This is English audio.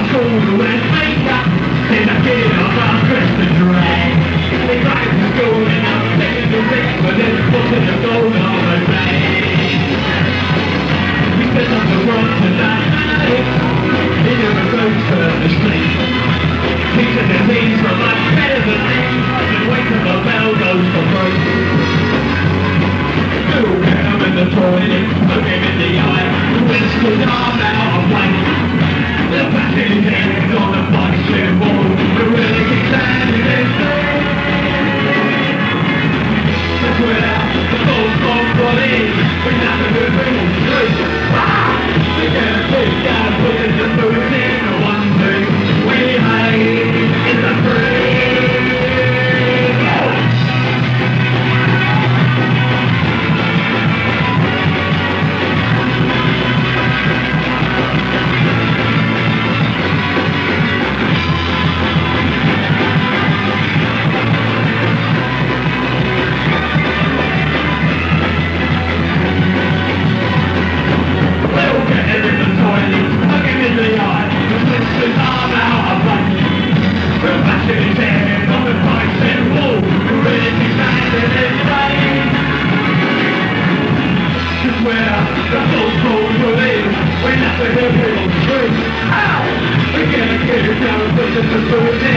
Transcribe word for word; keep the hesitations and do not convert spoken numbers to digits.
school and makeup. In a kid of our Christian drag. They drive to school and I'm taking the risk, but then putting the gold on the day. We spend on the road tonight. He never goes to the street. Teaching the things are much better than me. And wait till the bell goes for free. Ooh, when I'm in the toilet, look him in the eye. Whisk his arm out of place. The back of his head on a bicycle ball. The really keeps standing in place. That's where the ball's gone for these. We nothing to bring through. Ah! We can't take down, putting the boots in. One, two, we hate in the free. We're not the hero, we're true. Ow! We're gonna get it down, push it to the